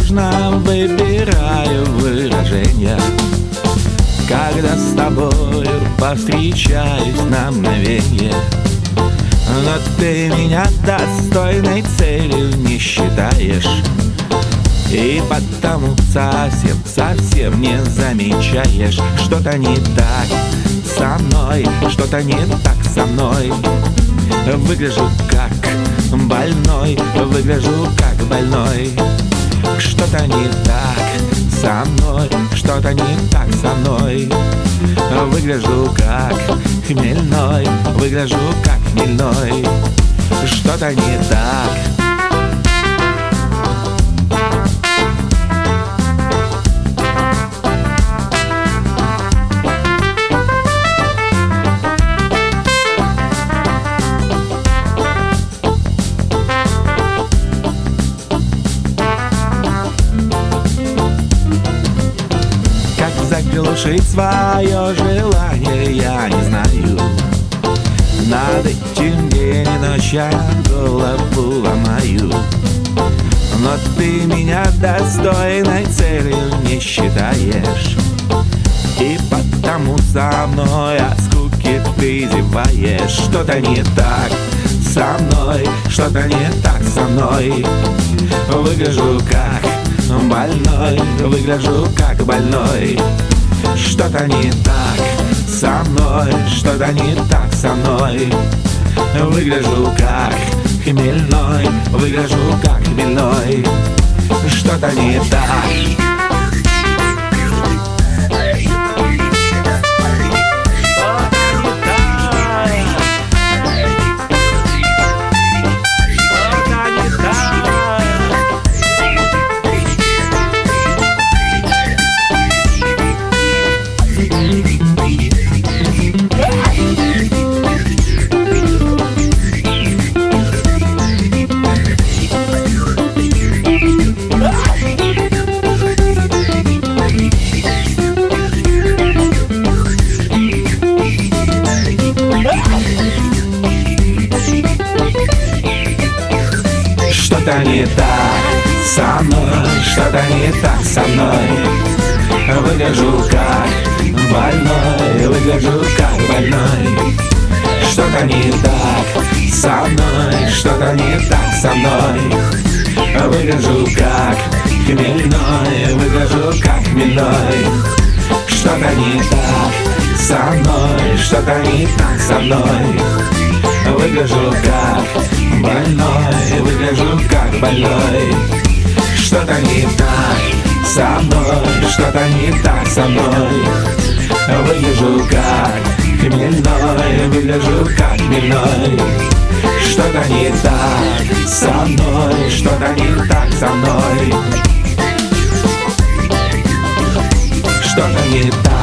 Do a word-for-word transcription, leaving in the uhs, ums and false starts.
осторожно выбираю выражения, когда с тобою повстречаюсь на мгновенье. Но ты меня достойной целью не считаешь, и потому совсем, совсем не замечаешь. Что-то не так со мной, что-то не так со мной. Выгляжу как больной, выгляжу как больной. Что-то не так со мной, что-то не так со мной. Выгляжу как хмельной, выгляжу как хмельной. Что-то не так. Заглушить свое желание я не знаю. Над этим день и ночь я голову ломаю. Но ты меня достойной целью не считаешь, и потому со мной от скуки ты зеваешь. Что-то не так со мной, что-то не так со мной. Выгляжу как больной, выгляжу как больной. Что-то не так со мной, что-то не так со мной. Выгляжу как хмельной, выгляжу как хмельной. Что-то не так. Что-то не так со мной, что-то не так со мной. Выгляжу как больной, выгляжу как больной. Что-то не так со мной, что-то не так со мной. Выгляжу как хмельной, выгляжу как хмельной. Что-то не так со мной, что-то не так со мной. Выгляжу как больной, выгляжу как больной. Что-то не так со мной, что-то не так со мной. Выгляжу как хмельной, выгляжу как хмельной. Что-то не так со мной, что-то не так со мной. Что-то не так.